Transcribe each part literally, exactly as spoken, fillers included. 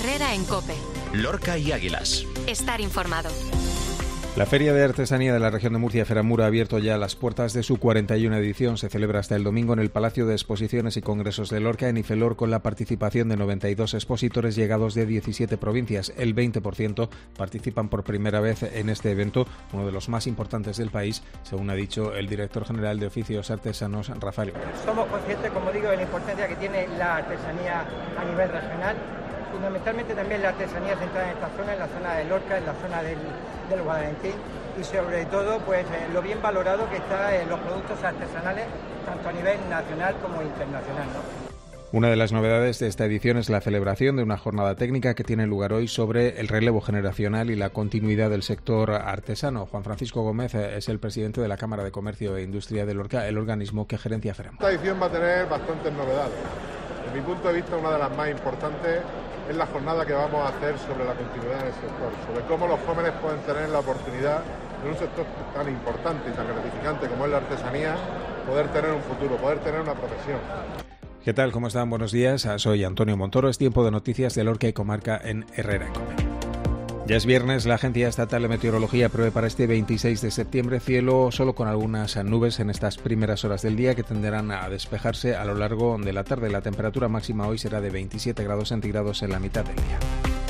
Herrera en COPE. Lorca y Águilas. Estar informado. La Feria de Artesanía de la región de Murcia, Feramur, ha abierto ya las puertas de su cuarenta y una edición. Se celebra hasta el domingo en el Palacio de Exposiciones y Congresos de Lorca, en Ifelor, con la participación de noventa y dos expositores llegados de diecisiete provincias. El veinte por ciento participan por primera vez en este evento, uno de los más importantes del país, según ha dicho el director general de Oficios Artesanos, Rafael. Somos conscientes, como digo, de la importancia que tiene la artesanía a nivel regional. Fundamentalmente también la artesanía centrada en esta zona, en la zona de Lorca, en la zona del, del Guadalentín, y sobre todo pues eh, lo bien valorado que está en los productos artesanales, tanto a nivel nacional como internacional, ¿no? Una de las novedades de esta edición es la celebración de una jornada técnica que tiene lugar hoy sobre el relevo generacional y la continuidad del sector artesano. Juan Francisco Gómez es el presidente de la Cámara de Comercio e Industria de Lorca, el organismo que gerencia Feramur. Esta edición va a tener bastantes novedades. Desde mi punto de vista, una de las más importantes es la jornada que vamos a hacer sobre la continuidad del sector, sobre cómo los jóvenes pueden tener la oportunidad en un sector tan importante y tan gratificante como es la artesanía, poder tener un futuro, poder tener una profesión. ¿Qué tal? ¿Cómo están? Buenos días. Soy Antonio Montoro. Es tiempo de noticias de Lorca y comarca en Herrera en COPE. Ya es viernes, la Agencia Estatal de Meteorología prevé para este veintiséis de septiembre cielo solo con algunas nubes en estas primeras horas del día, que tenderán a despejarse a lo largo de la tarde. La temperatura máxima hoy será de veintisiete grados centígrados en la mitad del día.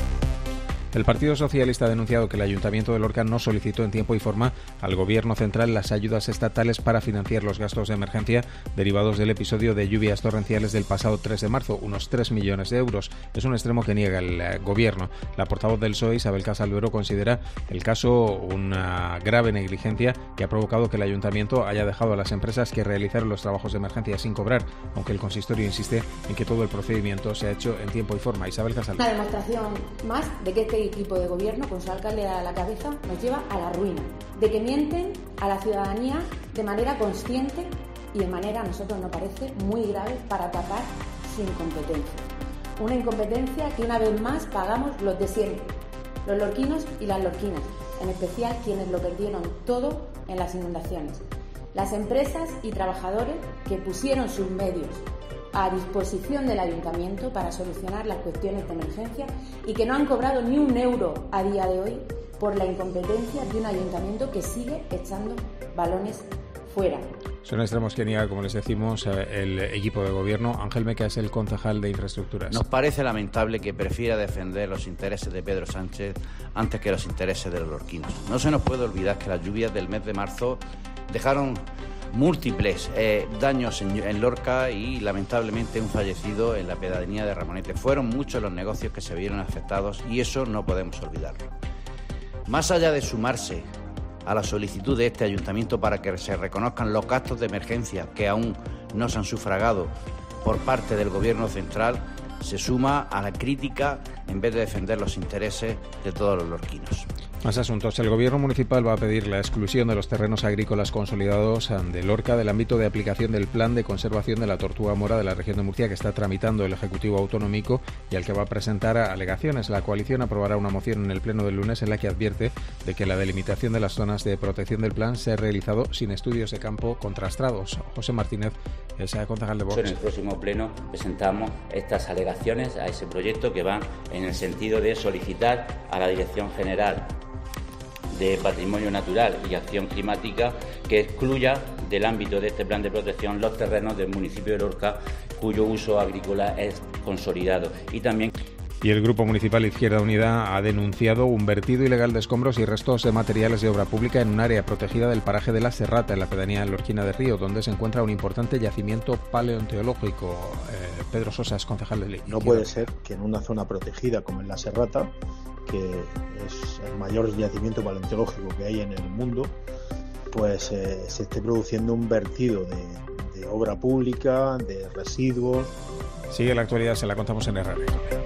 El Partido Socialista ha denunciado que el Ayuntamiento de Lorca no solicitó en tiempo y forma al Gobierno central las ayudas estatales para financiar los gastos de emergencia derivados del episodio de lluvias torrenciales del pasado tres de marzo, unos tres millones de euros. Es un extremo que niega el Gobierno. La portavoz del P S O E, Isabel Casalduero, considera el caso una grave negligencia que ha provocado que el Ayuntamiento haya dejado a las empresas que realizaron los trabajos de emergencia sin cobrar, aunque el consistorio insiste en que todo el procedimiento se ha hecho en tiempo y forma. Isabel Casalduero. Una demostración más de que este equipo de gobierno, con su alcalde a la cabeza, nos lleva a la ruina, de que mienten a la ciudadanía de manera consciente y de manera, a nosotros nos parece, muy grave para tapar su incompetencia. Una incompetencia que una vez más pagamos los de siempre, los lorquinos y las lorquinas, en especial quienes lo perdieron todo en las inundaciones. Las empresas y trabajadores que pusieron sus medios a disposición del Ayuntamiento para solucionar las cuestiones de emergencia y que no han cobrado ni un euro a día de hoy por la incompetencia de un Ayuntamiento que sigue echando balones fuera. Son extremos que niega, como les decimos, el equipo de gobierno. Ángel Meca es el concejal de Infraestructuras. Nos parece lamentable que prefiera defender los intereses de Pedro Sánchez antes que los intereses de los lorquinos. No se nos puede olvidar que las lluvias del mes de marzo dejaron múltiples eh, daños en, en Lorca y lamentablemente un fallecido en la pedanía de Ramonete. Fueron muchos los negocios que se vieron afectados y eso no podemos olvidarlo. Más allá de sumarse a la solicitud de este ayuntamiento para que se reconozcan los gastos de emergencia que aún no se han sufragado por parte del Gobierno central, se suma a la crítica en vez de defender los intereses de todos los lorquinos. Más asuntos. El Gobierno municipal va a pedir la exclusión de los terrenos agrícolas consolidados de Lorca del ámbito de aplicación del Plan de Conservación de la Tortuga Mora de la región de Murcia, que está tramitando el Ejecutivo Autonómico y al que va a presentar alegaciones. La coalición aprobará una moción en el pleno del lunes en la que advierte de que la delimitación de las zonas de protección del plan se ha realizado sin estudios de campo contrastados. José Martínez es el concejal de Vox. En el próximo pleno presentamos estas alegaciones a ese proyecto que van en el sentido de solicitar a la Dirección General de Patrimonio Natural y Acción Climática que excluya del ámbito de este plan de protección los terrenos del municipio de Lorca cuyo uso agrícola es consolidado. Y también Y el Grupo Municipal Izquierda Unida ha denunciado un vertido ilegal de escombros y restos de materiales de obra pública en un área protegida del paraje de la Serrata, en la pedanía lorquina de Río, donde se encuentra un importante yacimiento paleontológico. Eh, Pedro Sosa es concejal de Ley. No puede ser que en una zona protegida como en la Serrata, que es el mayor yacimiento paleontológico que hay en el mundo, pues eh, se esté produciendo un vertido de, de obra pública, de residuos. Sigue la actualidad, se la contamos en Herrera.